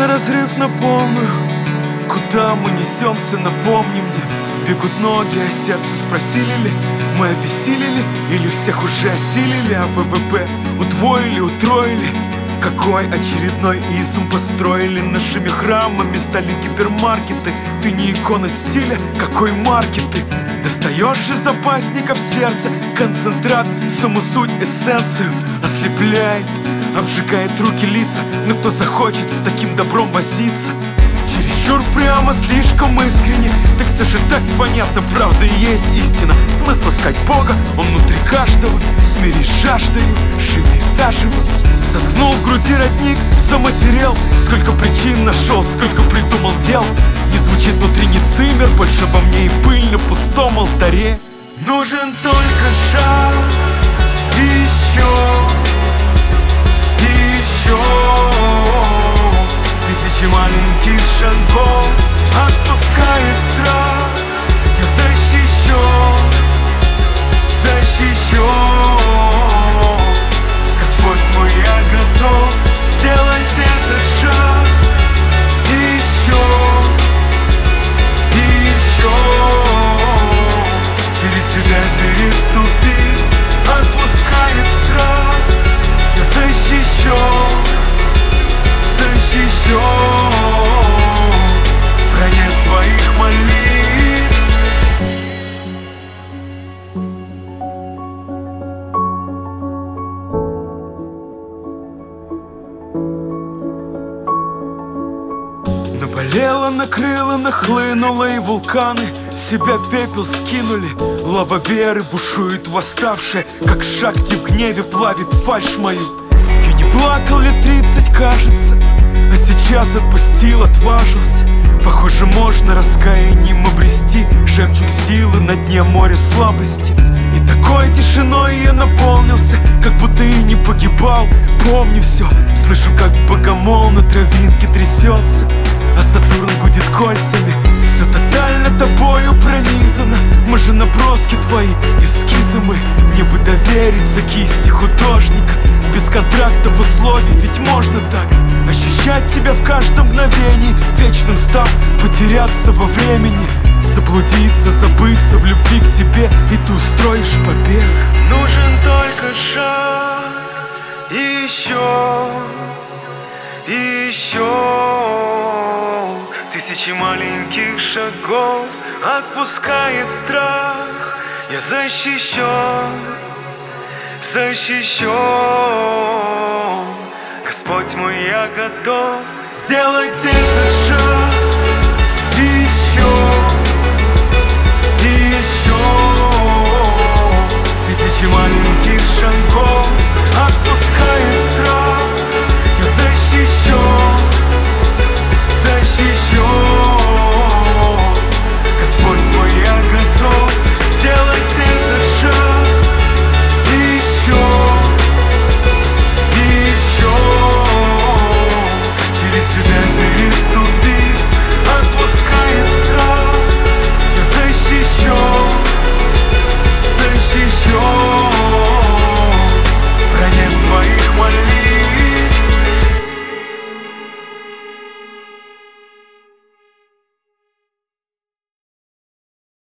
на разрыв на полную. Куда мы несемся, напомни мне. Бегут ноги, а сердце спросили ли мы обессилели или всех уже осилили, а ВВП удвоили, утроили. Какой очередной изум построили нашими храмами, стали гипермаркеты. Ты не икона стиля, какой марки ты? Достаешь из запасников сердца концентрат, саму суть, эссенцию ослепляет, обжигает руки, лица. Но кто захочет с таким добром возиться? Чересчур прямо, слишком искренне. Так все же так понятно, правда и есть истина. Смысл искать Бога, он внутри каждого. Смирись жаждою, живи заживо. Заткнул в груди родник, заматерел. Сколько причин нашел, сколько придумал дел. Не звучит внутри ни цимер, больше во мне и пыль на пустом алтаре. Нужен только шаг, и еще, и еще. Тысячи маленьких шагов отпускает страх. Я защищен, защищен. Господь мой, я готов сделать этот шаг. И еще, и еще. Через себя переступи, отпускает страх. Я защищен, защищен. В броне своих молитв. Наболело, накрыло, нахлынуло, и вулканы с себя пепел скинули. Лава веры бушует восставшая, как шахти в гневе плавит фальшь мою. Я не плакал лет 30, кажется, а сейчас отпустил, отважился. Похоже, можно раскаянием обрести жемчуг силы на дне моря слабости. И такой тишиной я наполнился, как будто и не погибал. Помню все, слышу, как богомол на травинке трясется, а Сатурн гудит кольцами. Все тотально тобою пронизано. Мы же наброски твои, эскизы мы. Мне бы довериться кисти художника, без контрактов условий, ведь можно так ощущать тебя в каждом мгновении, вечным став, потеряться во времени, заблудиться, забыться в любви к тебе, и ты устроишь побег. Нужен только шаг, и еще, и еще. Тысячи маленьких шагов отпускает страх. Я защищен, защищен. Господь мой, я готов сделать этот шаг. И еще, и еще. Тысячи маленьких